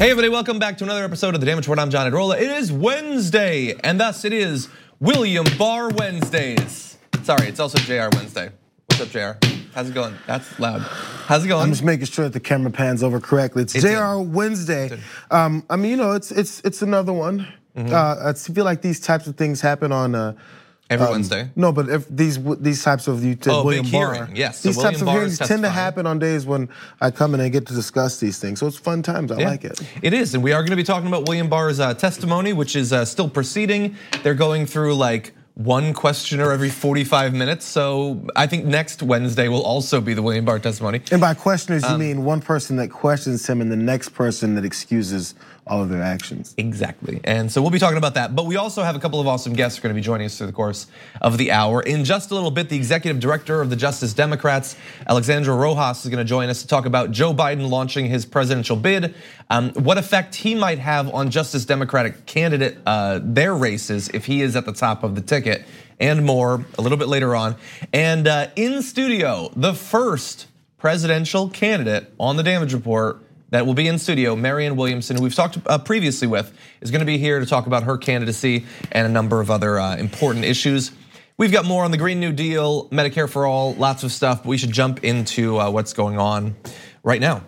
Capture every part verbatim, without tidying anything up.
Hey everybody, welcome back to another episode of The Damage Report. I'm John Adrola. It is Wednesday, and thus it is William Barr Wednesdays. Sorry, it's also J R Wednesday. What's up, J R? How's it going? That's loud. How's it going? I'm just making sure that the camera pans over correctly. It's, it's J R Wednesday. Um, I mean, you know, it's it's it's another one. Mm-hmm. uh, I feel like these types of things happen on uh, every um, Wednesday. No, but if these these types of you oh, William big Barr, hearing. Yes, these so types of Barr hearings tend to happen on days when I come in and get to discuss these things. So it's fun times. I yeah, like it. It is, and we are going to be talking about William Barr's uh, testimony, which is uh, still proceeding. They're going through like one questioner every forty-five minutes. So I think next Wednesday will also be the William Barr testimony. And by questioners, um, you mean one person that questions him and the next person that excuses all of their actions. Exactly, and so we'll be talking about that. But we also have a couple of awesome guests who are going to be joining us through the course of the hour. In just a little bit, the executive director of the Justice Democrats, Alexandra Rojas, is going to join us to talk about Joe Biden launching his presidential bid, um, what effect he might have on Justice Democratic candidate, uh, their races if he is at the top of the ticket, and more a little bit later on. And uh, in studio, the first presidential candidate on the Damage Report that will be in studio, Marianne Williamson, who we've talked previously with, is gonna be here to talk about her candidacy and a number of other important issues. We've got more on the Green New Deal, Medicare for All, lots of stuff, but we should jump into what's going on right now.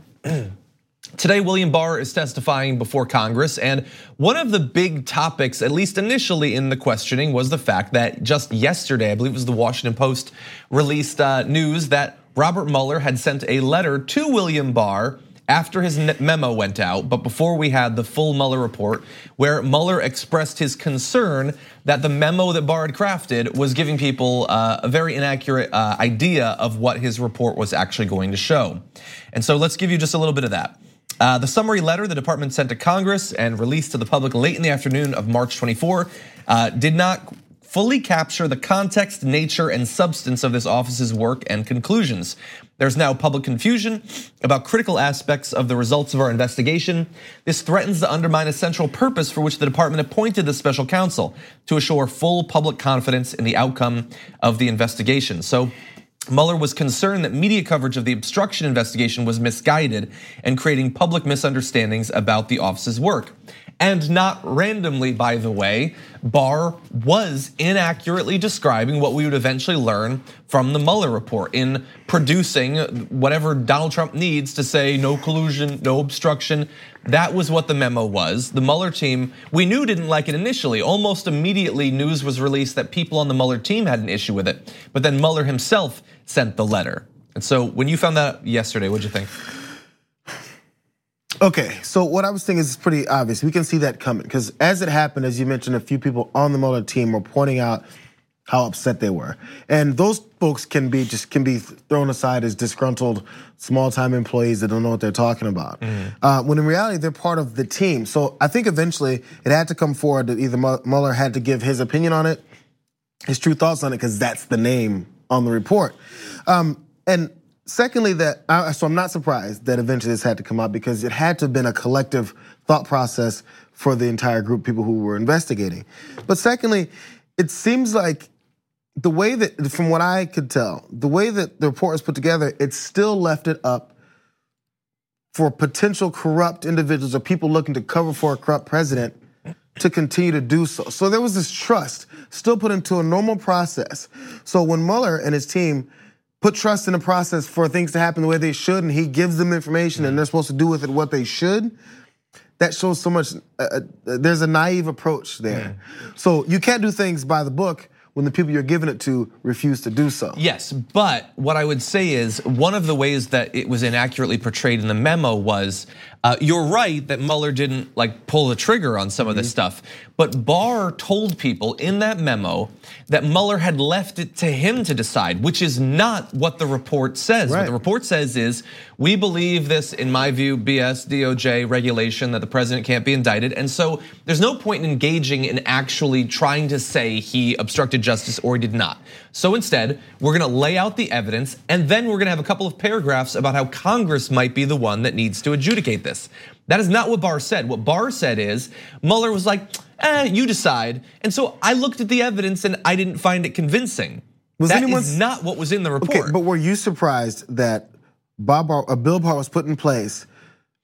Today, William Barr is testifying before Congress, and one of the big topics, at least initially in the questioning, was the fact that just yesterday, I believe it was the Washington Post, released news that Robert Mueller had sent a letter to William Barr after his memo went out, but before we had the full Mueller report, where Mueller expressed his concern that the memo that Barr had crafted was giving people a very inaccurate idea of what his report was actually going to show. And so let's give you just a little bit of that. Uh, the summary letter the department sent to Congress and released to the public late in the afternoon of March twenty-fourth uh, did not fully capture the context, nature, and substance of this office's work and conclusions. There's now public confusion about critical aspects of the results of our investigation. This threatens to undermine a central purpose for which the department appointed the special counsel, to assure full public confidence in the outcome of the investigation. So Mueller was concerned that media coverage of the obstruction investigation was misguided and creating public misunderstandings about the office's work. And not randomly, by the way, Barr was inaccurately describing what we would eventually learn from the Mueller report in producing whatever Donald Trump needs to say no collusion, no obstruction. That was what the memo was. The Mueller team, we knew didn't like it initially. Almost immediately, news was released that people on the Mueller team had an issue with it. But then Mueller himself sent the letter. And so when you found that out yesterday, what'd you think? Okay, so what I was thinking is pretty obvious. We can see that coming because as it happened, as you mentioned, a few people on the Mueller team were pointing out how upset they were, and those folks can be just can be thrown aside as disgruntled small-time employees that don't know what they're talking about. Mm-hmm. Uh, when in reality, they're part of the team. So I think eventually it had to come forward that either Mueller had to give his opinion on it, his true thoughts on it, because that's the name on the report, um, and. Secondly, that so I'm not surprised that eventually this had to come out because it had to have been a collective thought process for the entire group of people who were investigating. But secondly, it seems like the way that, from what I could tell, the way that the report was put together, it still left it up for potential corrupt individuals or people looking to cover for a corrupt president to continue to do so. So there was this trust still put into a normal process. So when Mueller and his team put trust in the process for things to happen the way they should, and he gives them information and they're supposed to do with it what they should, that shows so much, uh, there's a naive approach there. Mm. So you can't do things by the book when the people you're giving it to refuse to do so. Yes, but what I would say is one of the ways that it was inaccurately portrayed in the memo was, uh, you're right that Mueller didn't like pull the trigger on some mm-hmm. of this stuff, but Barr told people in that memo that Mueller had left it to him to decide, which is not what the report says. Right. What the report says is, we believe this, in my view, B S, D O J regulation that the president can't be indicted. And so there's no point in engaging in actually trying to say he obstructed justice or he did not. So instead, we're gonna lay out the evidence and then we're gonna have a couple of paragraphs about how Congress might be the one that needs to adjudicate this. That is not what Barr said. What Barr said is, Mueller was like, eh, you decide. And so I looked at the evidence and I didn't find it convincing. Was that is not what was in the report. Okay, but were you surprised that Bob Barr, a bill Barr was put in place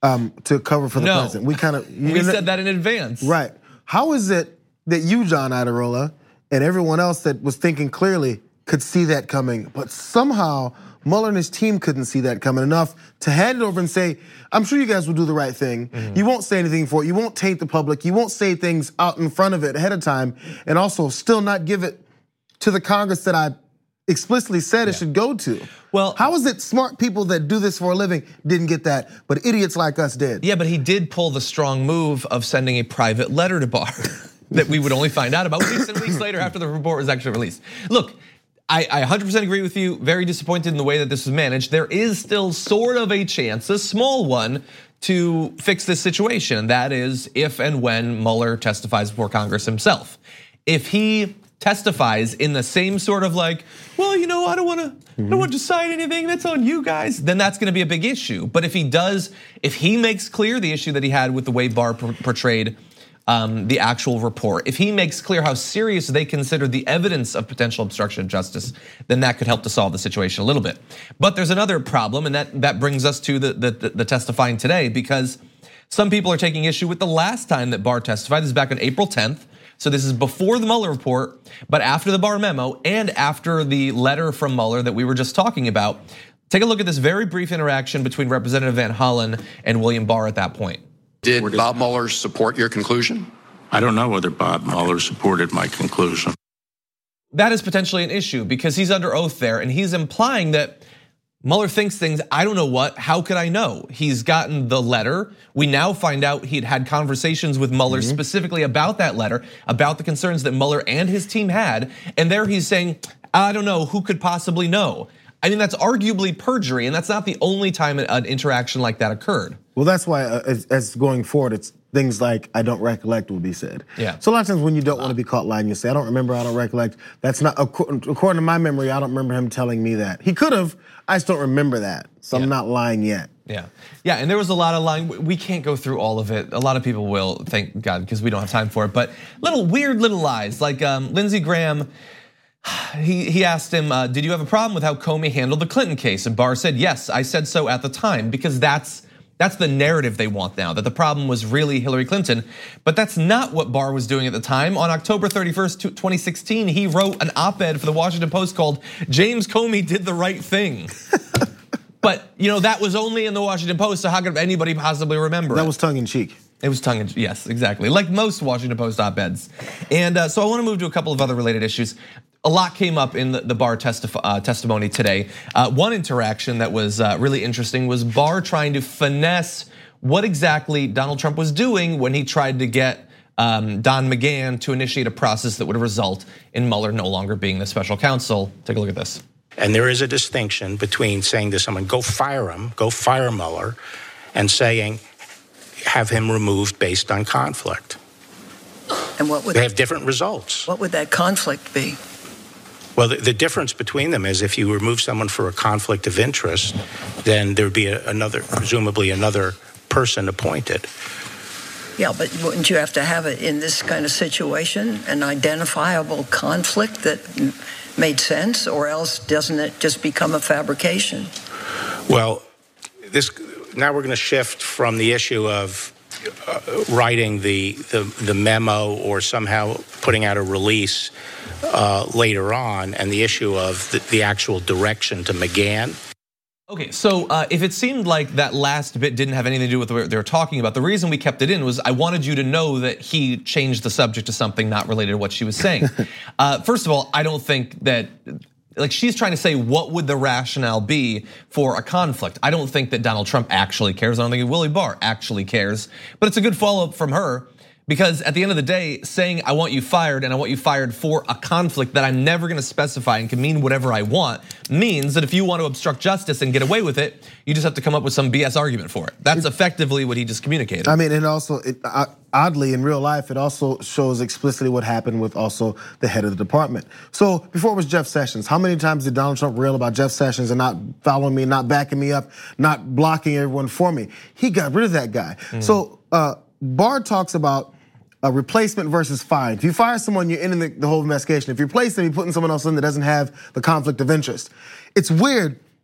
um, to cover for the no. president. We kind of we know, said that in advance, right? How is it that you, John Iadarola, and everyone else that was thinking clearly could see that coming, but somehow Mueller and his team couldn't see that coming enough to hand it over and say, I'm sure you guys will do the right thing. Mm-hmm. You won't say anything for it. You won't taint the public. You won't say things out in front of it ahead of time, and also still not give it to the Congress that I explicitly said yeah. it should go to. Well, how is it smart people that do this for a living didn't get that, but idiots like us did? Yeah, but he did pull the strong move of sending a private letter to Barr that we would only find out about weeks and weeks later after the report was actually released. Look, I one hundred percent agree with you. Very disappointed in the way that this was managed. There is still sort of a chance, a small one, to fix this situation. And that is if and when Mueller testifies before Congress himself. If he testifies in the same sort of like, well, you know, I don't want to, mm-hmm. I don't want to decide anything. That's on you guys. Then that's going to be a big issue. But if he does, if he makes clear the issue that he had with the way Barr portrayed Um, the actual report, if he makes clear how serious they consider the evidence of potential obstruction of justice, then that could help to solve the situation a little bit. But there's another problem, and that, that brings us to the, the, the testifying today, because some people are taking issue with the last time that Barr testified. This is back on April tenth. So this is before the Mueller report, but after the Barr memo and after the letter from Mueller that we were just talking about. Take a look at this very brief interaction between Representative Van Hollen and William Barr at that point. Did Bob Mueller support your conclusion? I don't know whether Bob Mueller supported my conclusion. That is potentially an issue because he's under oath there and he's implying that Mueller thinks things, I don't know what, how could I know? He's gotten the letter. We now find out he'd had conversations with Mueller mm-hmm. specifically about that letter, about the concerns that Mueller and his team had. And there he's saying, I don't know, who could possibly know? I mean, that's arguably perjury, and that's not the only time an interaction like that occurred. Well, that's why as going forward, it's things like, I don't recollect will be said. Yeah. So a lot of times when you don't want to be caught lying, you say, I don't remember, I don't recollect. That's not, according to my memory, I don't remember him telling me that. He could have, I just don't remember that. So yeah. I'm not lying yet. Yeah, yeah, and there was a lot of lying. We can't go through all of it. A lot of people will, thank God, because we don't have time for it. But little weird little lies, like um, Lindsey Graham, He he asked him, uh, did you have a problem with how Comey handled the Clinton case? And Barr said, yes, I said so at the time, because that's that's the narrative they want now, that the problem was really Hillary Clinton. But that's not what Barr was doing at the time. On October thirty-first, twenty sixteen, he wrote an op-ed for the Washington Post called James Comey Did the Right Thing. But you know that was only in the Washington Post, so how could anybody possibly remember That it? was tongue in cheek. It was tongue in cheek, yes, exactly. Like most Washington Post op-eds. And uh, so I wanna move to a couple of other related issues. A lot came up in the, the Barr testif uh, testimony today. Uh, one interaction that was uh, really interesting was Barr trying to finesse what exactly Donald Trump was doing when he tried to get um, Don McGahn to initiate a process that would result in Mueller no longer being the special counsel. Take a look at this. And there is a distinction between saying to someone, go fire him, go fire Mueller, and saying, have him removed based on conflict. And what would they have different results? What would that conflict be? Well, the, the difference between them is if you remove someone for a conflict of interest, then there'd be a, another, presumably another person appointed. Yeah, but wouldn't you have to have it in this kind of situation, an identifiable conflict that made sense, or else doesn't it just become a fabrication? Well, this now we're going to shift from the issue of uh, writing the, the the memo or somehow putting out a release uh, later on, and the issue of the, the actual direction to McGahn. Okay, so uh, if it seemed like that last bit didn't have anything to do with what they were talking about, the reason we kept it in was I wanted you to know that he changed the subject to something not related to what she was saying. uh, first of all, I don't think that, like she's trying to say what would the rationale be for a conflict. I don't think that Donald Trump actually cares. I don't think Willie Barr actually cares, but it's a good follow-up from her. Because at the end of the day, saying I want you fired and I want you fired for a conflict that I'm never gonna specify and can mean whatever I want means that if you want to obstruct justice and get away with it, you just have to come up with some B S argument for it. That's effectively what he just communicated. I mean, and also, it, oddly, in real life, it also shows explicitly what happened with also the head of the department. So before it was Jeff Sessions, how many times did Donald Trump rail about Jeff Sessions and not following me, not backing me up, not blocking everyone for me? He got rid of that guy. Mm. So uh, Barr talks about a replacement versus firing. If you fire someone, you're ending the, the whole investigation. If you replace them, you're putting someone else in that doesn't have the conflict of interest. It's weird.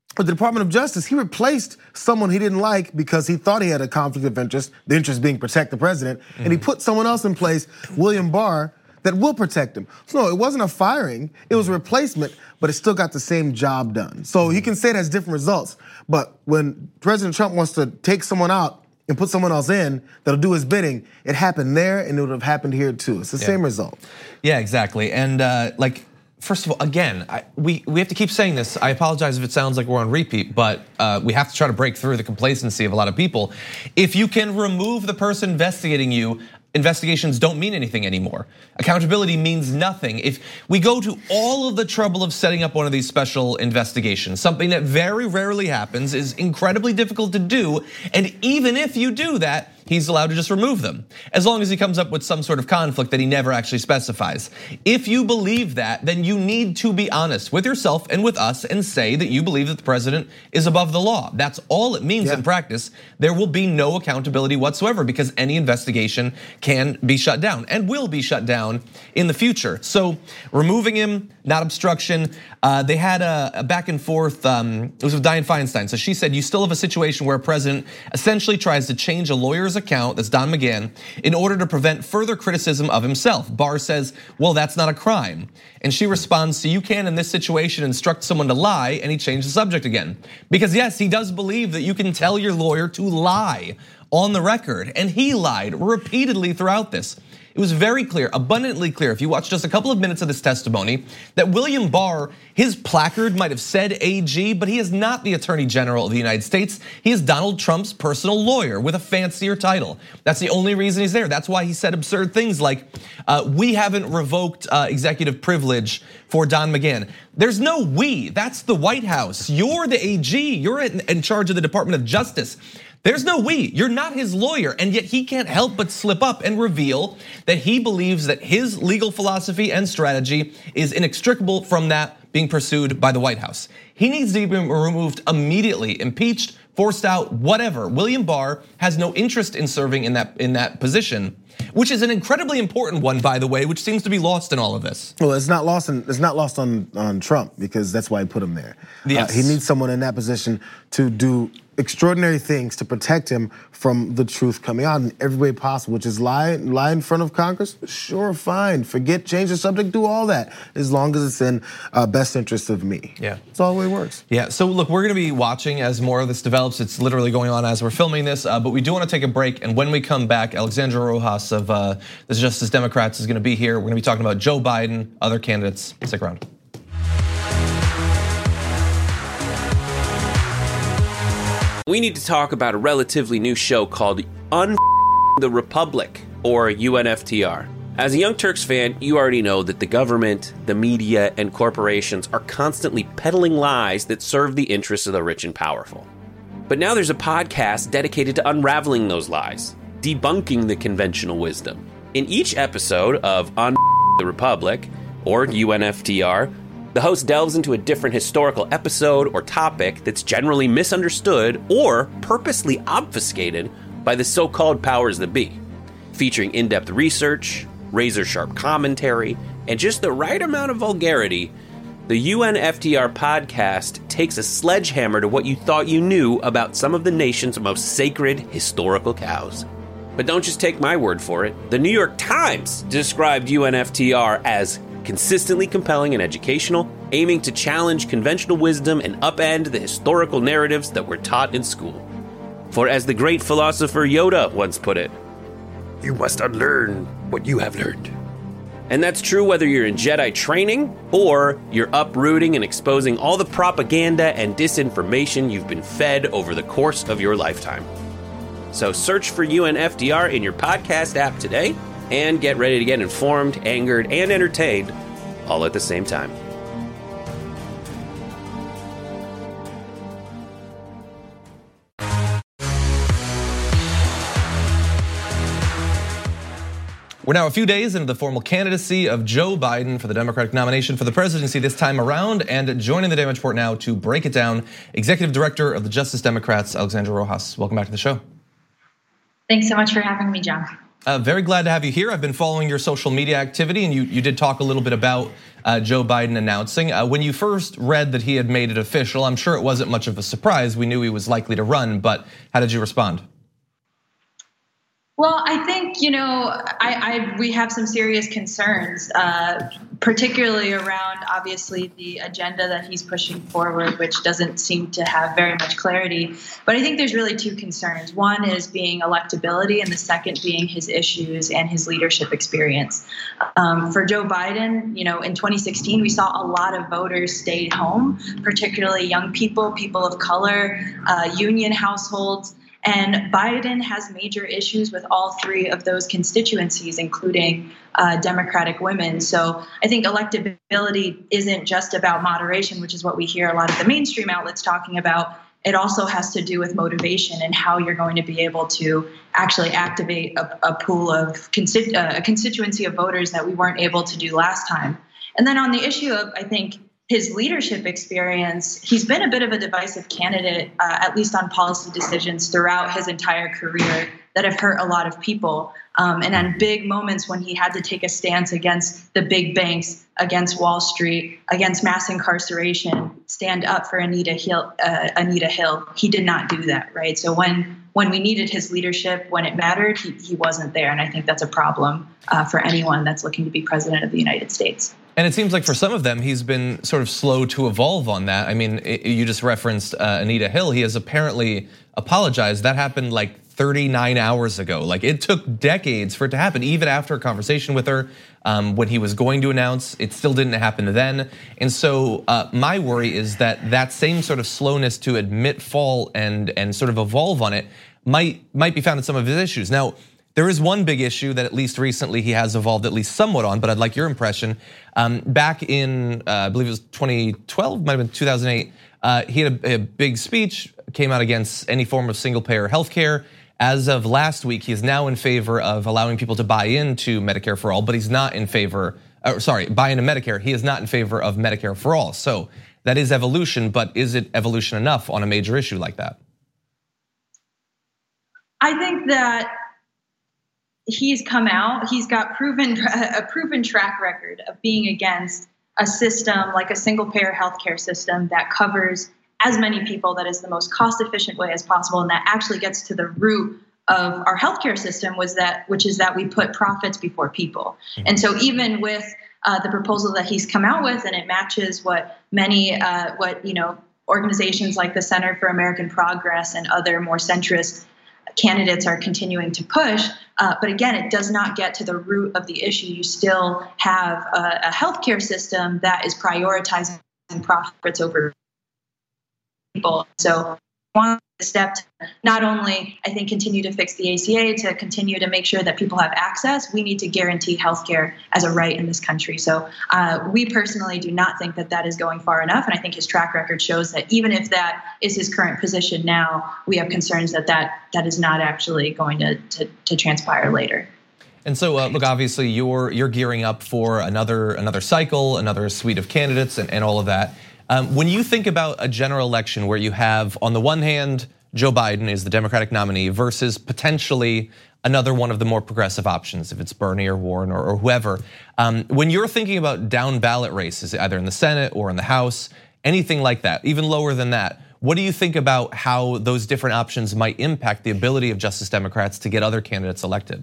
With the Department of Justice, he replaced someone he didn't like because he thought he had a conflict of interest, the interest being protect the president, mm-hmm. and he put someone else in place, William Barr, that will protect him. So no, it wasn't a firing, it was a replacement, but it still got the same job done. So you can say it has different results, but when President Trump wants to take someone out and put someone else in that'll do his bidding, it happened there and it would have happened here too. It's the yeah. same result. Yeah, exactly. And uh, like, first of all, again, I, we, we have to keep saying this. I apologize if it sounds like we're on repeat, but uh, we have to try to break through the complacency of a lot of people. If you can remove the person investigating you, investigations don't mean anything anymore. Accountability means nothing. If we go to all of the trouble of setting up one of these special investigations, something that very rarely happens, is incredibly difficult to do, and even if you do that, he's allowed to just remove them, as long as he comes up with some sort of conflict that he never actually specifies. If you believe that, then you need to be honest with yourself and with us and say that you believe that the president is above the law. That's all it means yeah. in practice. There will be no accountability whatsoever because any investigation can be shut down and will be shut down in the future. So removing him, not obstruction. Uh, they had a, a back and forth, um, it was with Dianne Feinstein. So she said, you still have a situation where a president essentially tries to change a lawyer's account, that's Don McGahn, in order to prevent further criticism of himself. Barr says, well, that's not a crime. And she responds, so you can in this situation instruct someone to lie, and he changed the subject again. Because yes, he does believe that you can tell your lawyer to lie on the record, and he lied repeatedly throughout this. It was very clear, abundantly clear, if you watch just a couple of minutes of this testimony, that William Barr, his placard might have said A G, but he is not the Attorney General of the United States. He is Donald Trump's personal lawyer with a fancier title. That's the only reason he's there. That's why he said absurd things like, uh, we haven't revoked uh, executive privilege for Don McGahn. There's no we, that's the White House. You're the A G, you're in charge of the Department of Justice. There's no we, you're not his lawyer, and yet he can't help but slip up and reveal that he believes that his legal philosophy and strategy is inextricable from that being pursued by the White House. He needs to be removed immediately, impeached, forced out, whatever. William Barr has no interest in serving in that, in that position, which is an incredibly important one, by the way, which seems to be lost in all of this. Well, it's not lost in, it's not lost on, on Trump because that's why he put him there. Yes. Uh, he needs someone in that position to do extraordinary things to protect him from the truth coming out in every way possible, which is lie, lie in front of Congress. Sure, fine. Forget, change the subject, do all that, as long as it's in uh, best interest of me. Yeah, that's all the way it works. Yeah. So look, we're going to be watching as more of this develops. It's literally going on as we're filming this, uh, but we do want to take a break. And when we come back, Alexandra Rojas of uh, the Justice Democrats is going to be here. We're going to be talking about Joe Biden, other candidates. Stick around. We need to talk about a relatively new show called Un the Republic, or U N F T R. As a Young Turks fan, you already know that the government, the media, and corporations are constantly peddling lies that serve the interests of the rich and powerful. But now there's a podcast dedicated to unraveling those lies, debunking the conventional wisdom. In each episode of Un the Republic, or U N F T R, the host delves into a different historical episode or topic that's generally misunderstood or purposely obfuscated by the so-called powers that be. Featuring in-depth research, razor-sharp commentary, and just the right amount of vulgarity, the U N F T R podcast takes a sledgehammer to what you thought you knew about some of the nation's most sacred historical cows. But don't just take my word for it. The New York Times described U N F T R as consistently compelling and educational, aiming to challenge conventional wisdom and upend the historical narratives that were taught in school. For as the great philosopher Yoda once put it, you must unlearn what you have learned. And that's true whether you're in Jedi training or you're uprooting and exposing all the propaganda and disinformation you've been fed over the course of your lifetime. So search for U N F T R in your podcast app today and get ready to get informed, angered, and entertained all at the same time. We're now a few days into the formal candidacy of Joe Biden for the Democratic nomination for the presidency this time around, and joining the Damage Report now to break it down, Executive Director of the Justice Democrats, Alexandra Rojas. Welcome back to the show. Thanks so much for having me, John. Uh, very glad to have you here. I've been following your social media activity, and you, you did talk a little bit about uh, Joe Biden announcing. Uh, when you first read that he had made it official, I'm sure it wasn't much of a surprise. We knew he was likely to run, but how did you respond? Well, I think, you know, I, I we have some serious concerns, uh, particularly around, obviously, the agenda that he's pushing forward, which doesn't seem to have very much clarity. But I think there's really two concerns. One is being electability, and the second being his issues and his leadership experience. Um, for Joe Biden, you know, in twenty sixteen, we saw a lot of voters stay home, particularly young people, people of color, uh, union households. And Biden has major issues with all three of those constituencies, including uh, Democratic women. So I think electability isn't just about moderation, which is what we hear a lot of the mainstream outlets talking about. It also has to do with motivation and how you're going to be able to actually activate a, a pool of consti- uh, a constituency of voters that we weren't able to do last time. And then on the issue of, I think, his leadership experience, he's been a bit of a divisive candidate, uh, at least on policy decisions throughout his entire career that have hurt a lot of people. Um, and on big moments when he had to take a stance against the big banks, against Wall Street, against mass incarceration, stand up for Anita Hill, uh, Anita Hill, he did not do that, right? So when when we needed his leadership, when it mattered, he, he wasn't there. And I think that's a problem uh, for anyone that's looking to be president of the United States. And it seems like for some of them, he's been sort of slow to evolve on that. I mean, you just referenced uh, Anita Hill. He has apparently apologized. That happened like thirty-nine hours ago. Like it took decades for it to happen, even after a conversation with her um, when he was going to announce. It still didn't happen then. And so uh, my worry is that that same sort of slowness to admit fault and and sort of evolve on it might might be found in some of his issues. Now, there is one big issue that at least recently he has evolved at least somewhat on, but I'd like your impression. Um, back in, uh, I believe it was twenty twelve, might have been two thousand eight, uh, he had a, a big speech, came out against any form of single-payer healthcare. As of last week, he is now in favor of allowing people to buy into Medicare for all, but he's not in favor, uh, sorry, buy into Medicare. He is not in favor of Medicare for all. So that is evolution, but is it evolution enough on a major issue like that? I think that he's come out, he's got proven a proven track record of being against a system like a single payer healthcare system that covers as many people, that is the most cost efficient way as possible, and that actually gets to the root of our healthcare system, was that, which is that we put profits before people. And so even with uh, the proposal that he's come out with, and it matches what many, uh, what you know, organizations like the Center for American Progress and other more centrist candidates are continuing to push. Uh, but again, it does not get to the root of the issue. You still have a, a healthcare system that is prioritizing profits over people. So one step to not only, I think, continue to fix the A C A, to continue to make sure that people have access, we need to guarantee healthcare as a right in this country. So uh, we personally do not think that that is going far enough. And I think his track record shows that even if that is his current position now, we have concerns that that, that is not actually going to, to, to transpire later. And so, uh, look, obviously, you're you're gearing up for another another cycle, another suite of candidates, and, and all of that. Um, when you think about a general election where you have, on the one hand, Joe Biden is the Democratic nominee versus potentially another one of the more progressive options, if it's Bernie or Warren or, or whoever, um, when you're thinking about down ballot races, either in the Senate or in the House, anything like that, even lower than that, what do you think about how those different options might impact the ability of Justice Democrats to get other candidates elected?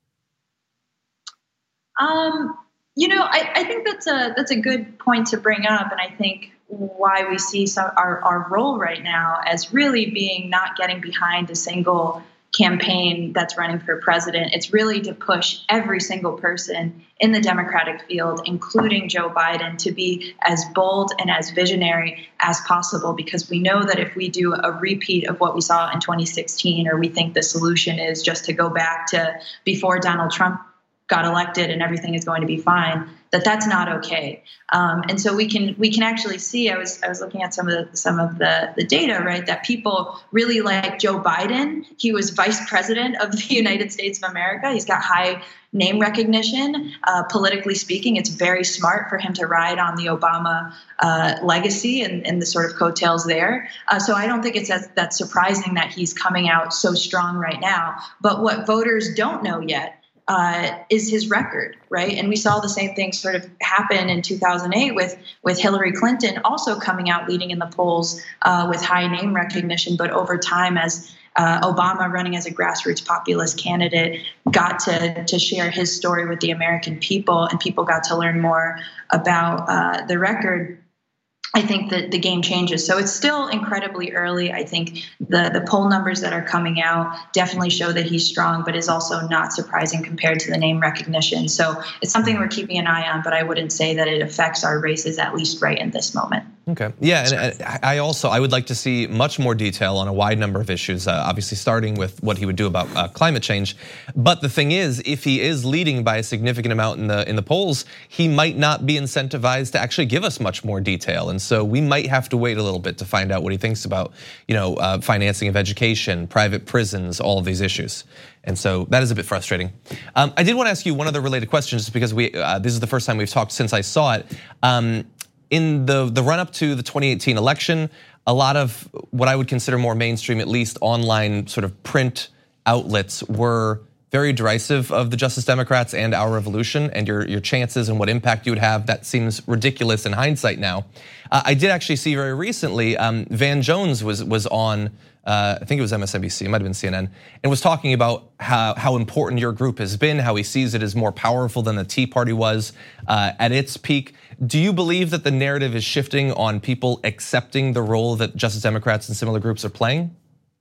Um, you know, I, I think that's a that's a good point to bring up, and I think why we see some, our, our role right now as really being not getting behind a single campaign that's running for president. It's really to push every single person in the Democratic field, including Joe Biden, to be as bold and as visionary as possible, because we know that if we do a repeat of what we saw in twenty sixteen, or we think the solution is just to go back to before Donald Trump got elected and everything is going to be fine, that that's not okay. Um, and so we can we can actually see, I was I was looking at some of the, some of the, the data, right, that people really like Joe Biden. He was vice president of the United States of America. He's got high name recognition. Uh, politically speaking, it's very smart for him to ride on the Obama uh, legacy and, and the sort of coattails there. Uh, so I don't think it's as, that surprising that he's coming out so strong right now. But what voters don't know yet uh, is his record, right? And we saw the same thing sort of happen in two thousand eight with, with Hillary Clinton also coming out leading in the polls uh, with high name recognition. But over time, as uh, Obama running as a grassroots populist candidate got to, to share his story with the American people, and people got to learn more about uh, the record, I think that the game changes. So it's still incredibly early. I think the, the poll numbers that are coming out definitely show that he's strong, but is also not surprising compared to the name recognition. So it's something we're keeping an eye on, but I wouldn't say that it affects our races, at least right in this moment. Okay, yeah, and I also, I would like to see much more detail on a wide number of issues, uh, obviously starting with what he would do about uh, climate change. But the thing is, if he is leading by a significant amount in the in the polls, he might not be incentivized to actually give us much more detail. And so we might have to wait a little bit to find out what he thinks about, you know, uh, financing of education, private prisons, all of these issues. And so that is a bit frustrating. Um, I did want to ask you one other related question, just because we uh, this is the first time we've talked since I saw it. Um, In the, the run up to the twenty eighteen election, a lot of what I would consider more mainstream, at least online sort of print outlets, were very derisive of the Justice Democrats and our revolution and your, your chances and what impact you would have. That seems ridiculous in hindsight now. Uh, I did actually see very recently, um, Van Jones was, was on, uh, I think it was M S N B C, it might have been C N N, and was talking about how, how important your group has been, how he sees it as more powerful than the Tea Party was uh, at its peak. Do you believe that the narrative is shifting on people accepting the role that Justice Democrats and similar groups are playing?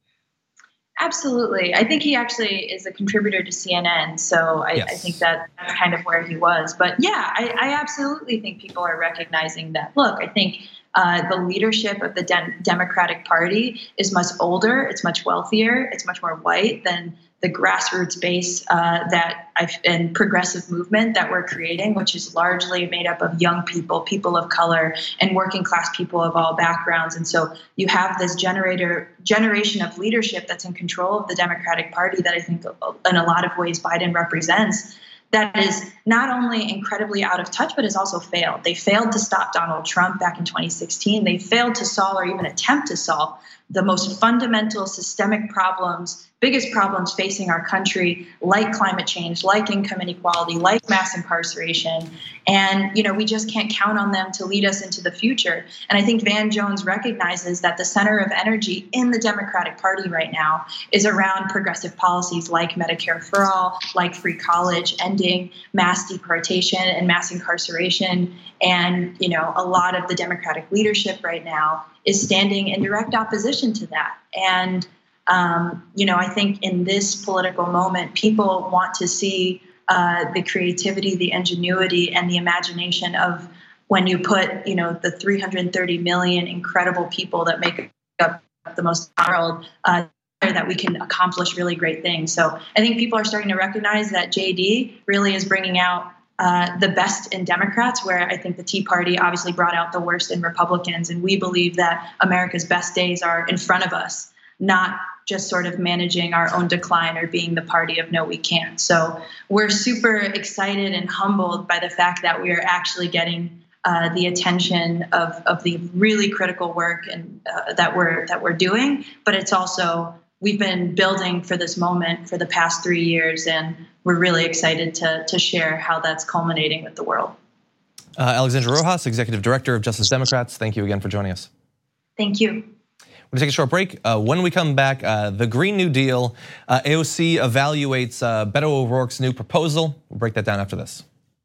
Absolutely. I think he actually is a contributor to C N N, so I, yes. I think that that's kind of where he was. But yeah, I, I absolutely think people are recognizing that. Look, I think uh, the leadership of the De- Democratic Party is much older, it's much wealthier, it's much more white than the grassroots base uh, that I've, and progressive movement that we're creating, which is largely made up of young people, people of color, and working class people of all backgrounds. And so you have this generator generation of leadership that's in control of the Democratic Party that I think in a lot of ways Biden represents, that is not only incredibly out of touch, but has also failed. They failed to stop Donald Trump back in twenty sixteen. They failed to solve or even attempt to solve the most fundamental systemic problems, biggest problems facing our country, like climate change, like income inequality, like mass incarceration. And, you know, we just can't count on them to lead us into the future. And I think Van Jones recognizes that the center of energy in the Democratic Party right now is around progressive policies like Medicare for all, like free college, ending mass deportation and mass incarceration. And, you know, a lot of the Democratic leadership right now is standing in direct opposition to that. And, um, you know, I think in this political moment, people want to see uh, the creativity, the ingenuity, and the imagination of when you put, you know, the three hundred thirty million incredible people that make up the most world, uh, that we can accomplish really great things. So I think people are starting to recognize that J D really is bringing out Uh, the best in Democrats, where I think the Tea Party obviously brought out the worst in Republicans. And we believe that America's best days are in front of us, not just sort of managing our own decline or being the party of no, we can't. So we're super excited and humbled by the fact that we are actually getting uh, the attention of, of the really critical work and uh, that we're that we're doing. But it's also, we've been building for this moment for the past three years, and we're really excited to, to share how that's culminating with the world. Uh, Alexandra Rojas, Executive Director of Justice Democrats, thank you again for joining us. Thank you. We're gonna take a short break. Uh, when we come back, uh, the Green New Deal, uh, A O C evaluates uh, Beto O'Rourke's new proposal. We'll break that down after this.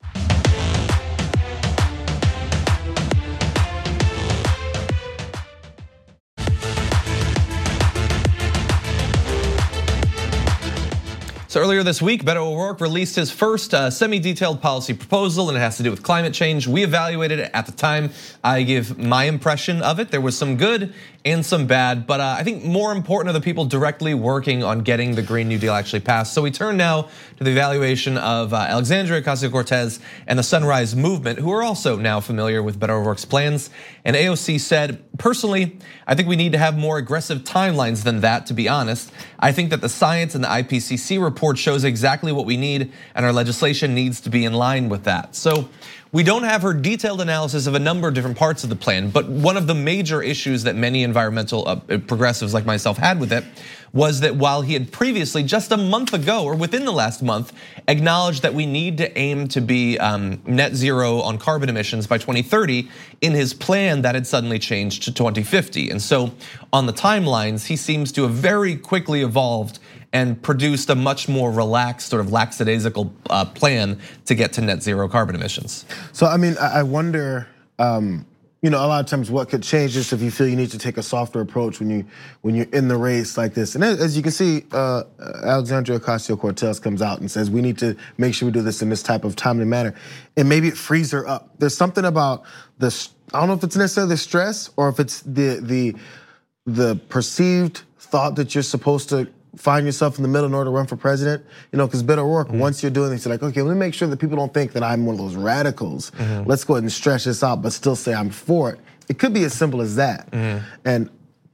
So earlier this week, Beto O'Rourke released his first uh, semi-detailed policy proposal, and it has to do with climate change. We evaluated it at the time. I give my impression of it. There was some good and some bad, but uh, I think more important are the people directly working on getting the Green New Deal actually passed. So we turn now to the evaluation of uh, Alexandria Ocasio-Cortez and the Sunrise Movement, who are also now familiar with Beto O'Rourke's plans. And A O C said, personally, I think we need to have more aggressive timelines than that, to be honest. I think that the science and the I P C C report report shows exactly what we need, and our legislation needs to be in line with that. So we don't have her detailed analysis of a number of different parts of the plan, but one of the major issues that many environmental uh, progressives like myself had with it was that while he had previously, just a month ago or within the last month, acknowledged that we need to aim to be um, net zero on carbon emissions by twenty thirty, in his plan that had suddenly changed to twenty fifty. And so on the timelines, he seems to have very quickly evolved and produced a much more relaxed, sort of lackadaisical plan to get to net zero carbon emissions. So, I mean, I wonder, um, you know, a lot of times what could change this if you feel you need to take a softer approach when you when you're in the race like this. And as you can see, uh, Alexandria Ocasio-Cortez comes out and says we need to make sure we do this in this type of timely manner, and maybe it frees her up. There's something about this. I don't know if it's necessarily the stress or if it's the the the perceived thought that you're supposed to find yourself in the middle in order to run for president, you know, because Beto O'Rourke, mm-hmm. once you're doing this, you're like, okay, let me make sure that people don't think that I'm one of those radicals. Mm-hmm. Let's go ahead and stretch this out, but still say I'm for it. It could be as simple as that. Mm-hmm. And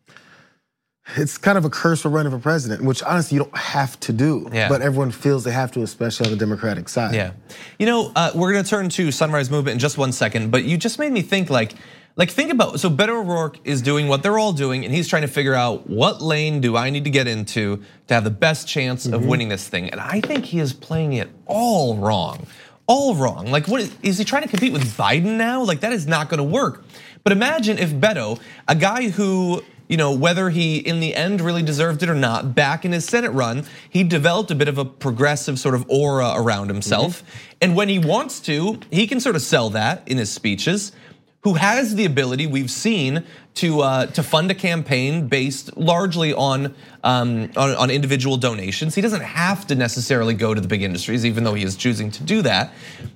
it's kind of a curse for running for president, which honestly you don't have to do, yeah. but everyone feels they have to, especially on the Democratic side. Yeah, you know, uh, we're gonna turn to Sunrise Movement in just one second, but you just made me think like, Like think about, so Beto O'Rourke is doing what they're all doing, and he's trying to figure out what lane do I need to get into to have the best chance mm-hmm. of winning this thing. And I think he is playing it all wrong, all wrong. Like what, is, is he trying to compete with Biden now? Like that is not gonna work. But imagine if Beto, a guy who, you know, whether he in the end really deserved it or not, back in his Senate run, he developed a bit of a progressive sort of aura around himself. Mm-hmm. And when he wants to, he can sort of sell that in his speeches. Who has the ability we've seen to uh, to fund a campaign based largely on, um, on on individual donations. He doesn't have to necessarily go to the big industries, even though he is choosing to do that.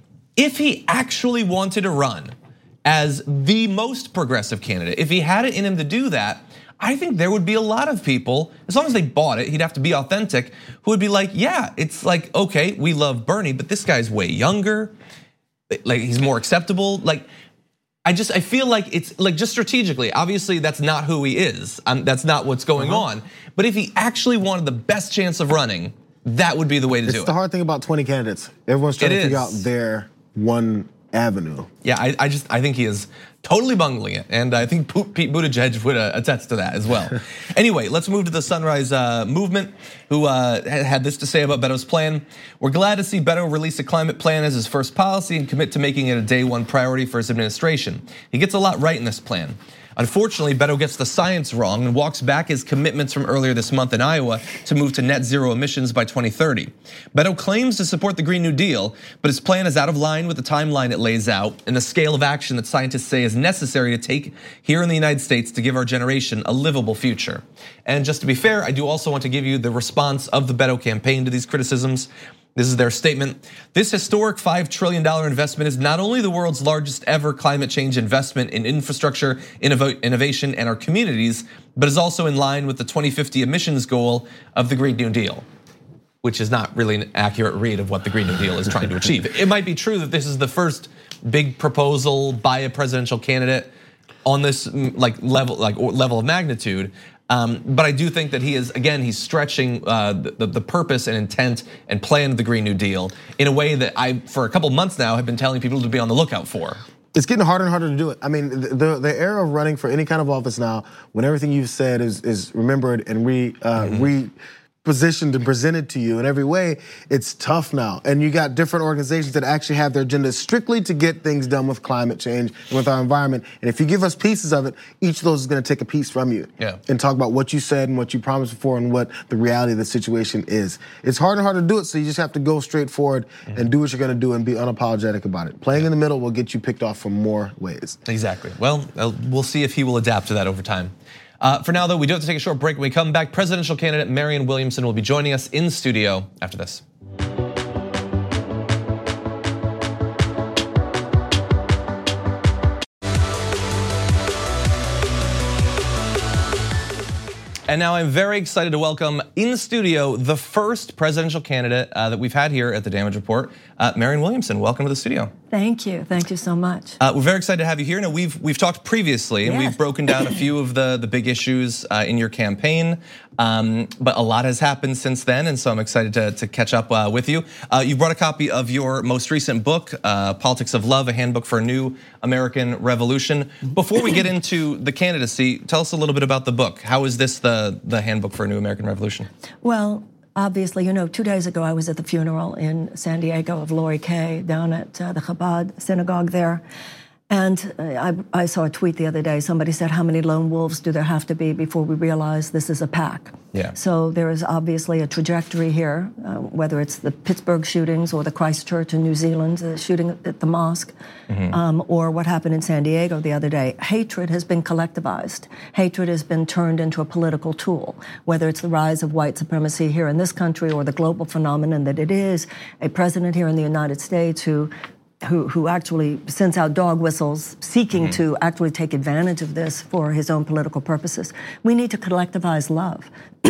If he actually wanted to run as the most progressive candidate, if he had it in him to do that, I think there would be a lot of people, as long as they bought it, he'd have to be authentic, who would be like, yeah, it's like, okay, we love Bernie, but this guy's way younger, like he's more acceptable, like. I just, I feel like it's like just strategically, obviously that's not who he is. Um, that's not what's going uh-huh. on. But if he actually wanted the best chance of running, that would be the way to it's do it. It's the hard thing about twenty candidates. Everyone's trying it to is. figure out their one avenue. Yeah, I, I just, I think he is totally bungling it. And I think Pete Buttigieg would attest to that as well. Anyway, let's move to the Sunrise Movement, who had this to say about Beto's plan. We're glad to see Beto release a climate plan as his first policy and commit to making it a day one priority for his administration. He gets a lot right in this plan. Unfortunately, Beto gets the science wrong and walks back his commitments from earlier this month in Iowa to move to net zero emissions by twenty thirty. Beto claims to support the Green New Deal, but his plan is out of line with the timeline it lays out and the scale of action that scientists say is necessary to take here in the United States to give our generation a livable future. And just to be fair, I do also want to give you the response of the Beto campaign to these criticisms. This is their statement. This historic five trillion dollar investment is not only the world's largest ever climate change investment in infrastructure, innovation, and our communities, but is also in line with the twenty fifty emissions goal of the Green New Deal, which is not really an accurate read of what the Green New Deal is trying to achieve. It might be true that this is the first big proposal by a presidential candidate on this like level, like level of magnitude. Um, but I do think that he is, again, he's stretching uh, the, the purpose and intent and plan of the Green New Deal in a way that I, for a couple months now, have been telling people to be on the lookout for. It's getting harder and harder to do it. I mean, the the era of running for any kind of office now, when everything you've said is is remembered and re uh, mm-hmm. re. positioned and presented to you in every way, it's tough now. And you got different organizations that actually have their agendas strictly to get things done with climate change and with our environment. And if you give us pieces of it, each of those is gonna take a piece from you yeah. and talk about what you said and what you promised before and what the reality of the situation is. It's harder and harder to do it, so you just have to go straight forward mm-hmm. and do what you're gonna do and be unapologetic about it. Playing yeah. in the middle will get you picked off from more ways. Exactly. Well, we'll see if he will adapt to that over time. Uh, for now, though, we do have to take a short break. When we come back, presidential candidate Marianne Williamson will be joining us in studio after this. And now I'm very excited to welcome in studio the first presidential candidate uh, that we've had here at the Damage Report, uh, Uh, Marianne Williamson, welcome to the studio. Thank you. Thank you so much. Uh, we're very excited to have you here. Now, we've we've talked previously, and yes. we've broken down a few of the, the big issues uh, in your campaign, um, but a lot has happened since then, and so I'm excited to, to catch up uh, with you. Uh, you brought a copy of your most recent book, uh, Politics of Love, A Handbook for a New American Revolution. Before we get into the candidacy, tell us a little bit about the book. How is this the, the Handbook for a New American Revolution? Well, obviously, you know, two days ago I was at the funeral in San Diego of Lori Kay down at uh, the Chabad synagogue there. And I, I saw a tweet the other day. Somebody said, how many lone wolves do there have to be before we realize this is a pack? Yeah. So there is obviously a trajectory here, uh, whether it's the Pittsburgh shootings or the Christchurch in New Zealand, the shooting at the mosque, mm-hmm. um, or what happened in San Diego the other day. Hatred has been collectivized. Hatred has been turned into a political tool, whether it's the rise of white supremacy here in this country or the global phenomenon that it is, a president here in the United States who Who, who actually sends out dog whistles seeking mm-hmm. to actually take advantage of this for his own political purposes. We need to collectivize love.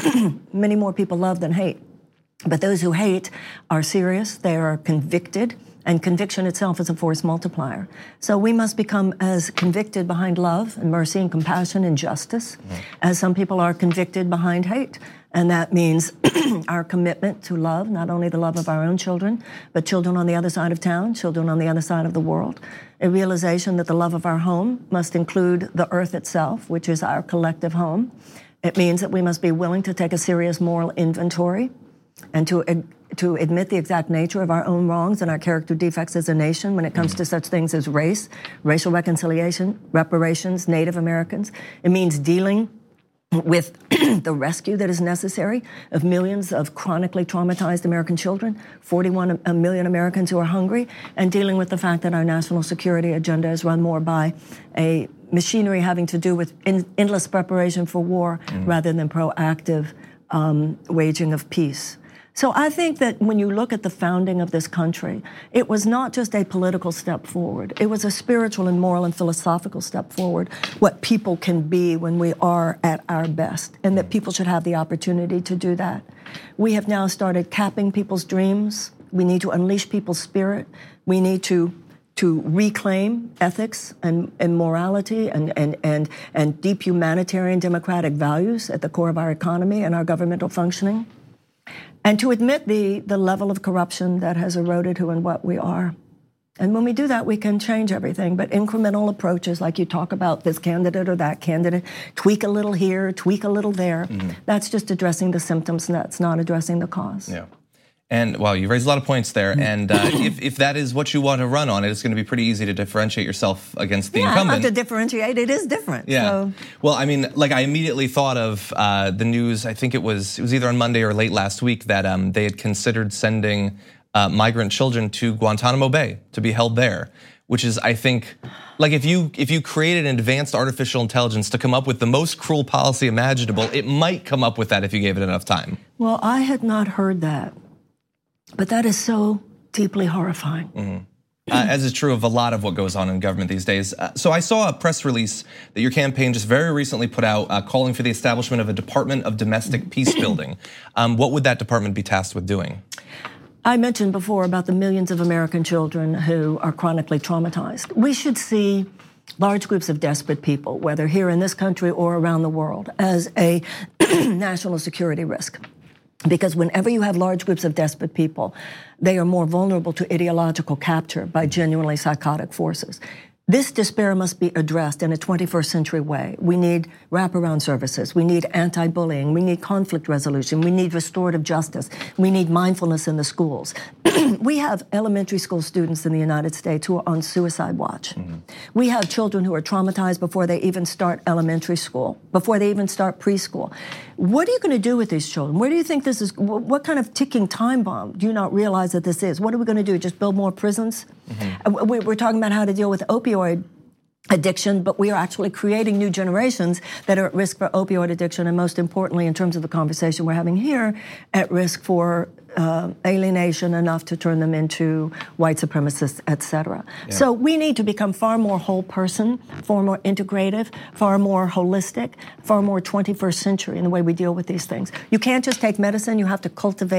Many more people love than hate. But those who hate are serious, they are convicted, and conviction itself is a force multiplier. So we must become as convicted behind love and mercy and compassion and justice mm-hmm. as some people are convicted behind hate. And that means our commitment to love, not only the love of our own children, but children on the other side of town, children on the other side of the world. A realization that the love of our home must include the earth itself, which is our collective home. It means that we must be willing to take a serious moral inventory and to, to admit the exact nature of our own wrongs and our character defects as a nation when it comes to such things as race, racial reconciliation, reparations, Native Americans. It means dealing with the rescue that is necessary of millions of chronically traumatized American children, forty-one million Americans who are hungry, and dealing with the fact that our national security agenda is run more by a machinery having to do with in, endless preparation for war mm. rather than proactive um, waging of peace. So I think that when you look at the founding of this country, it was not just a political step forward. It was a spiritual and moral and philosophical step forward, what people can be when we are at our best, and that people should have the opportunity to do that. We have now started capping people's dreams. We need to unleash people's spirit. We need to to reclaim ethics and, and morality and, and, and, and deep humanitarian democratic values at the core of our economy and our governmental functioning. And to admit the, the level of corruption that has eroded who and what we are. And when we do that, we can change everything. But incremental approaches, like you talk about this candidate or that candidate, tweak a little here, tweak a little there, mm-hmm. that's just addressing the symptoms, and that's not addressing the cause. Yeah. And wow, you raised a lot of points there. And uh, if, if that is what you want to run on, it's going to be pretty easy to differentiate yourself against the yeah, incumbent. Yeah, to differentiate, it is different. Yeah. So. Well, I mean, like I immediately thought of uh, the news. I think it was it was either on Monday or late last week that um, they had considered sending uh, migrant children to Guantanamo Bay to be held there, which is, I think, like if you if you created an advanced artificial intelligence to come up with the most cruel policy imaginable, it might come up with that if you gave it enough time. Well, I had not heard that. But that is so deeply horrifying. Mm-hmm. Uh, as is true of a lot of what goes on in government these days. Uh, so I saw a press release that your campaign just very recently put out uh, calling for the establishment of a Department of Domestic Peace Building. Um, what would that department be tasked with doing? I mentioned before about the millions of American children who are chronically traumatized. We should see large groups of desperate people, whether here in this country or around the world, as a national security risk. Because whenever you have large groups of desperate people, they are more vulnerable to ideological capture by genuinely psychotic forces. This despair must be addressed in a twenty-first century way. We need wraparound services. We need anti-bullying. We need conflict resolution. We need restorative justice. We need mindfulness in the schools. We have elementary school students in the United States who are on suicide watch. Mm-hmm. We have children who are traumatized before they even start elementary school, before they even start preschool. What are you going to do with these children? Where do you think this is? What kind of ticking time bomb do you not realize that this is? What are we going to do? Just build more prisons? Mm-hmm. We're talking about how to deal with opioid addiction, but we are actually creating new generations that are at risk for opioid addiction, and most importantly, in terms of the conversation we're having here, at risk for uh, alienation enough to turn them into white supremacists, et cetera. Yeah. So we need to become far more whole person, far more integrative, far more holistic, far more twenty-first century in the way we deal with these things. You can't just take medicine, you have to cultivate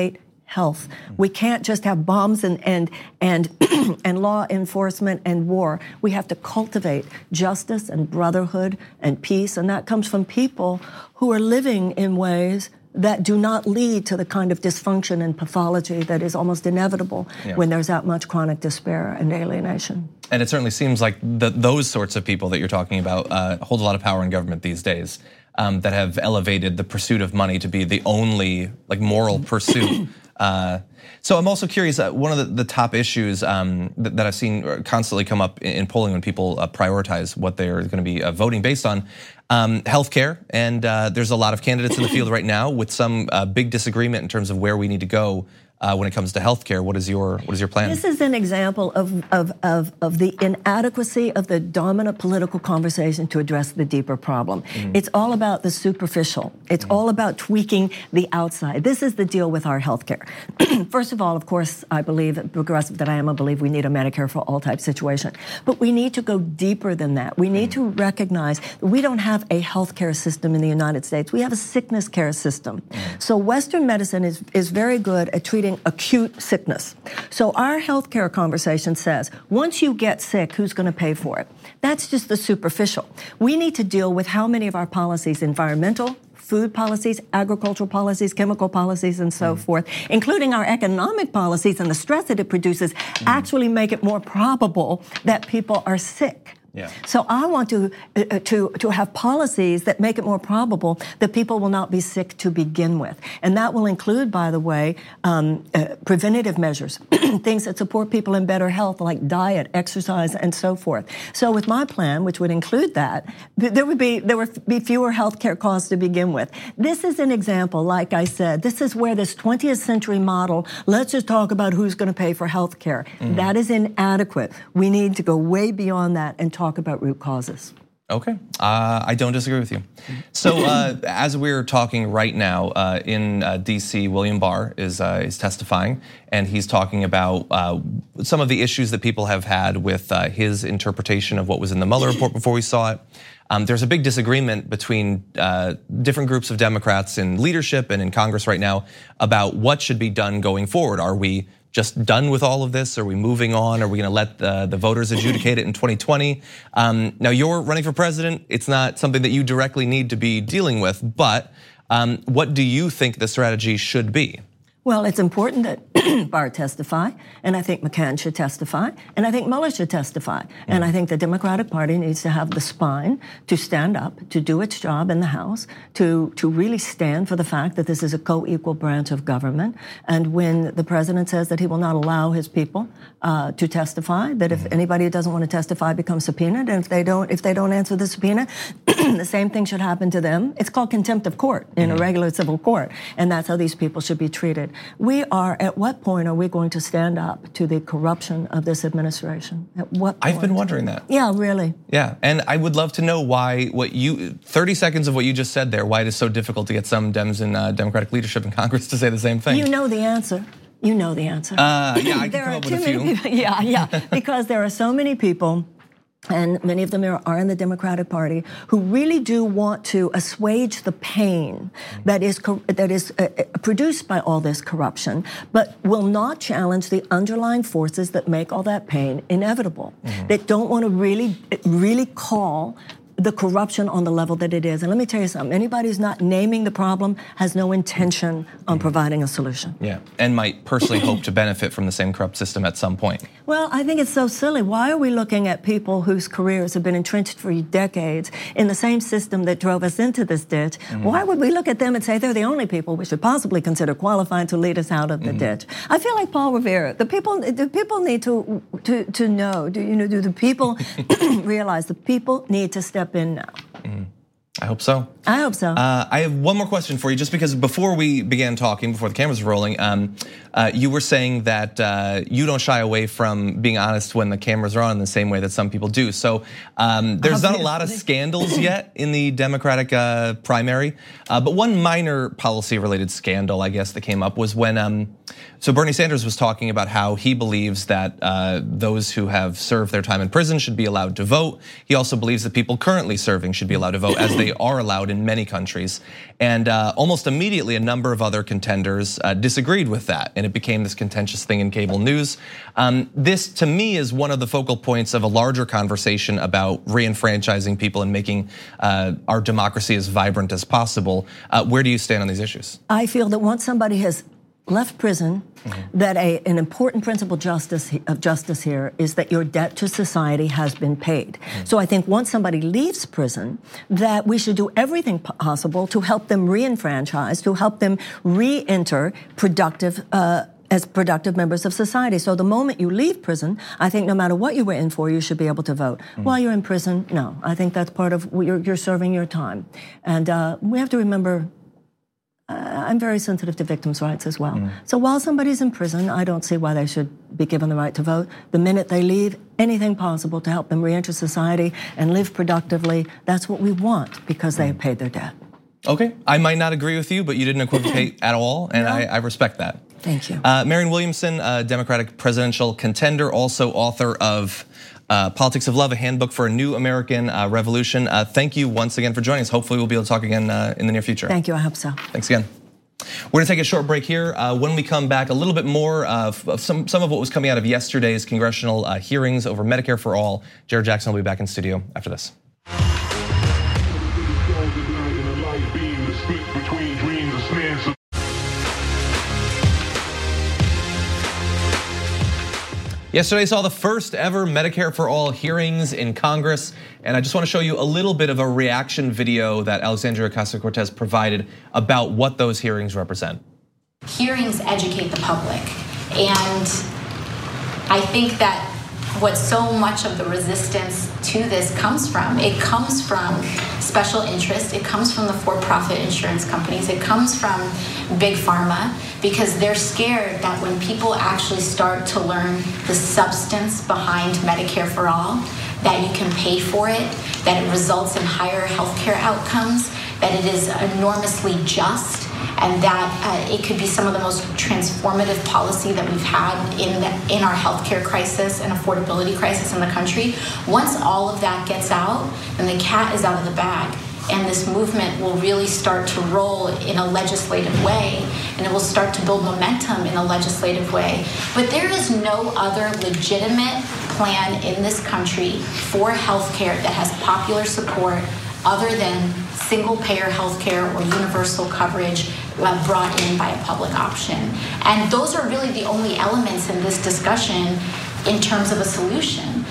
health. We can't just have bombs and and and and law enforcement and war. We have to cultivate justice and brotherhood and peace, and that comes from people who are living in ways that do not lead to the kind of dysfunction and pathology that is almost inevitable yeah. when there's that much chronic despair and alienation. And it certainly seems like the, those sorts of people that you're talking about uh, hold a lot of power in government these days, um, that have elevated the pursuit of money to be the only like moral pursuit. Uh, so I'm also curious, uh, one of the, the top issues um, that, that I've seen constantly come up in, in polling when people uh, prioritize what they're going to be uh, voting based on, um, healthcare. And uh, there's a lot of candidates in the field right now with some uh, big disagreement in terms of where we need to go Uh, when it comes to healthcare. What is your what is your plan? This is an example of, of, of, of the inadequacy of the dominant political conversation to address the deeper problem. Mm. It's all about the superficial. It's mm. all about tweaking the outside. This is the deal with our healthcare. First of all, of course, I believe, progressive that I am, I believe we need a Medicare for all type situation. But we need to go deeper than that. We need mm. to recognize that we don't have a healthcare system in the United States. We have a sickness care system. Mm. So Western medicine is, is very good at treating acute sickness. So our healthcare conversation says, once you get sick, who's going to pay for it? That's just the superficial. We need to deal with how many of our policies, environmental, food policies, agricultural policies, chemical policies, and so mm. forth, including our economic policies and the stress that it produces, mm. actually make it more probable that people are sick. Yeah. So I want to, uh, to, to have policies that make it more probable that people will not be sick to begin with. And that will include, by the way, um, uh, preventative measures, things that support people in better health, like diet, exercise, and so forth. So with my plan, which would include that, there would be, there would be fewer healthcare costs to begin with. This is an example, like I said, this is where this twentieth century model, let's just talk about who's going to pay for healthcare. Mm. That is inadequate. We need to go way beyond that and talk talk about root causes. Okay, uh, I don't disagree with you. So uh, as we're talking right now uh, in uh, D C, William Barr is uh, is testifying, and he's talking about uh, some of the issues that people have had with uh, his interpretation of what was in the Mueller report before we saw it. Um, there's a big disagreement between uh, different groups of Democrats in leadership and in Congress right now about what should be done going forward. Are we just done with all of this? Are we moving on? Are we going to let the, the voters adjudicate it in twenty twenty? Um, now you're running for president. It's not something that you directly need to be dealing with, but um, what do you think the strategy should be? Well, it's important that Barr testify, and I think McCann should testify, and I think Mueller should testify. Mm-hmm. And I think the Democratic Party needs to have the spine to stand up, to do its job in the House, to, to really stand for the fact that this is a co-equal branch of government. And when the president says that he will not allow his people uh, to testify, that if mm-hmm. anybody who doesn't want to testify becomes subpoenaed, and if they don't, if they don't answer the subpoena, the same thing should happen to them. It's called contempt of court in mm-hmm. a regular civil court, and that's how these people should be treated. We are, at what point are we going to stand up to the corruption of this administration? At what point? I've been wondering that. Yeah, really. Yeah, and I would love to know why, what you, thirty seconds of what you just said there, why it is so difficult to get some Dems in uh, Democratic leadership in Congress to say the same thing. You know the answer. You know the answer. Uh, yeah, I can come up with a few. People, yeah, yeah, because there are so many people, and many of them are in the Democratic Party, who really do want to assuage the pain that is that is produced by all this corruption, but will not challenge the underlying forces that make all that pain inevitable. Mm-hmm. That don't want to really, really call the corruption on the level that it is. And let me tell you something, anybody who's not naming the problem has no intention on providing a solution. Yeah, and might personally hope to benefit from the same corrupt system at some point. Well, I think it's so silly. Why are we looking at people whose careers have been entrenched for decades in the same system that drove us into this ditch? Mm-hmm. Why would we look at them and say they're the only people we should possibly consider qualified to lead us out of the mm-hmm. ditch? I feel like Paul Revere. The people, the people need to to to know. Do you know? Do the people realize the people need to step in now? Mm. I hope so. I hope so. Uh, I have one more question for you, just because before we began talking, before the cameras were rolling, um, uh, you were saying that uh, you don't shy away from being honest when the cameras are on in the same way that some people do. So um, there's not a lot of scandals yet in the Democratic uh, primary, uh, but one minor policy-related scandal, I guess, that came up was when, um, so Bernie Sanders was talking about how he believes that uh, those who have served their time in prison should be allowed to vote. He also believes that people currently serving should be allowed to vote as they they are allowed in many countries. And uh, almost immediately, a number of other contenders uh, disagreed with that, and it became this contentious thing in cable news. Um, this, to me, is one of the focal points of a larger conversation about re-enfranchising people and making uh, our democracy as vibrant as possible. Uh, where do you stand on these issues? I feel that once somebody has left prison, mm-hmm. that a, an important principle justice, of justice here is that your debt to society has been paid. Mm-hmm. So I think once somebody leaves prison, that we should do everything possible to help them re-enfranchise, to help them re-enter productive uh, as productive members of society. So the moment you leave prison, I think no matter what you were in for, you should be able to vote. Mm-hmm. While you're in prison, no. I think that's part of, you're, you're serving your time. And uh, we have to remember, Uh, I'm very sensitive to victims' rights as well. Mm. So while somebody's in prison, I don't see why they should be given the right to vote. The minute they leave, anything possible to help them re-enter society and live productively, that's what we want because they have paid their debt. Okay, I might not agree with you, but you didn't equivocate at all, and no. I, I respect that. Thank you. Uh, Marianne Williamson, a Democratic presidential contender, also author of Uh, Politics of Love, a handbook for a new American uh, revolution. Uh, thank you once again for joining us. Hopefully we'll be able to talk again uh, in the near future. Thank you, I hope so. Thanks again. We're gonna take a short break here. Uh, when we come back, a little bit more of, of some, some of what was coming out of yesterday's congressional uh, hearings over Medicare for All. Jared Jackson will be back in studio after this. Yesterday saw the first ever Medicare for All hearings in Congress, and I just want to show you a little bit of a reaction video that Alexandria Ocasio-Cortez provided about what those hearings represent. Hearings educate the public, and I think that what so much of the resistance to this comes from, it comes from special interest, it comes from the for-profit insurance companies, it comes from big pharma, because they're scared that when people actually start to learn the substance behind Medicare for All, that you can pay for it, that it results in higher healthcare outcomes, that it is enormously just, and that uh, it could be some of the most transformative policy that we've had in the, in our healthcare crisis and affordability crisis in the country. Once all of that gets out, then the cat is out of the bag. And this movement will really start to roll in a legislative way, and it will start to build momentum in a legislative way. But there is no other legitimate plan in this country for healthcare that has popular support other than single-payer healthcare or universal coverage brought in by a public option. And those are really the only elements in this discussion in terms of a solution.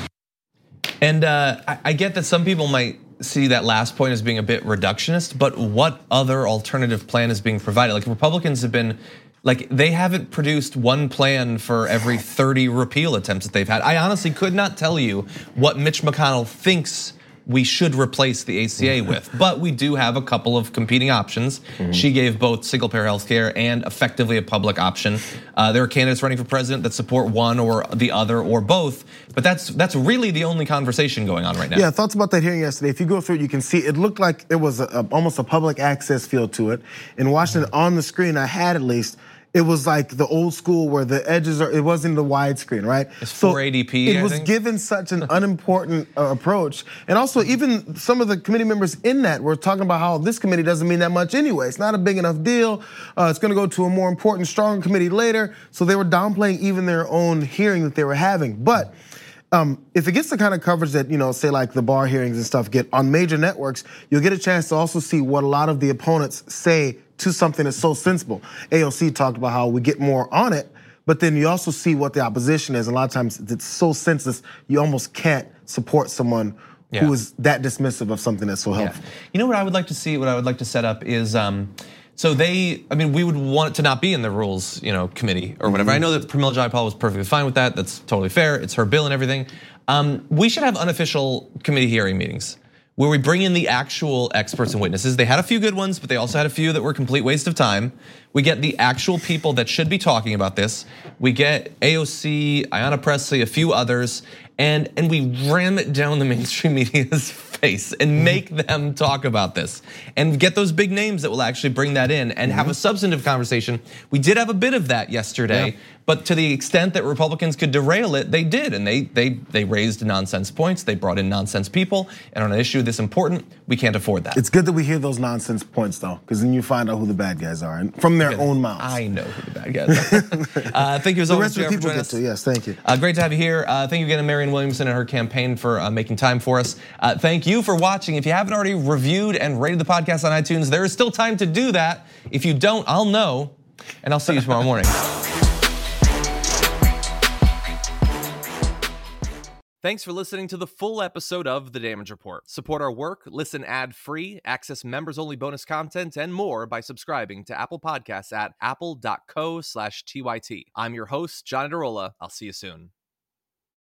And uh, I get that some people might see that last point as being a bit reductionist, but what other alternative plan is being provided? Like Republicans have been, like they haven't produced one plan for every thirty repeal attempts that they've had. I honestly could not tell you what Mitch McConnell thinks we should replace the A C A with, but we do have a couple of competing options. Mm-hmm. She gave both single-payer healthcare and effectively a public option. Uh, there are candidates running for president that support one or the other or both, but that's that's really the only conversation going on right now. Yeah, thoughts about that hearing yesterday. If you go through it, you can see it looked like it was a, a, almost a public access feel to it. And watching it on the screen, I had at least, it was like the old school where the edges are, it wasn't the widescreen, right? It's four eighty p, It I was think. given such an unimportant approach. And also even some of the committee members in that were talking about how this committee doesn't mean that much anyway. It's not a big enough deal. Uh, it's gonna go to a more important, stronger committee later. So they were downplaying even their own hearing that they were having. But Um, if it gets the kind of coverage that, you know, say like the bar hearings and stuff get on major networks, you'll get a chance to also see what a lot of the opponents say to something that's so sensible. A O C talked about how we get more on it, but then you also see what the opposition is. A lot of times it's so senseless, you almost can't support someone yeah. who is that dismissive of something that's so helpful. Yeah. You know what I would like to see, what I would like to set up is, um, so they, I mean, we would want it to not be in the rules, you know, committee or whatever. Mm-hmm. I know that Pramila Jayapal was perfectly fine with that. That's totally fair. It's her bill and everything. Um, we should have unofficial committee hearing meetings where we bring in the actual experts and witnesses. They had a few good ones, but they also had a few that were a complete waste of time. We get the actual people that should be talking about this. We get A O C, Ayanna Pressley, a few others, and and we ram it down the mainstream media's face and make them talk about this and get those big names that will actually bring that in and have a substantive conversation. We did have a bit of that yesterday, yeah. but to the extent that Republicans could derail it, they did, and they they they raised nonsense points. They brought in nonsense people, and on an issue this important, we can't afford that. It's good that we hear those nonsense points though, because then you find out who the bad guys are and from their okay. own mouths. I know who the bad guys are. uh, thank you as the always. The rest of the people get to. Yes, thank you. Uh, great to have you here. Uh, thank you again to Marianne Williamson and her campaign for uh, making time for us. Uh, thank you for watching. If you haven't already reviewed and rated the podcast on iTunes, there is still time to do that. If you don't, I'll know, and I'll see you tomorrow morning. Thanks for listening to the full episode of The Damage Report. Support our work, listen ad-free, access members-only bonus content, and more by subscribing to Apple Podcasts at apple dot co slash T Y T. I'm your host, John Adarola. I'll see you soon.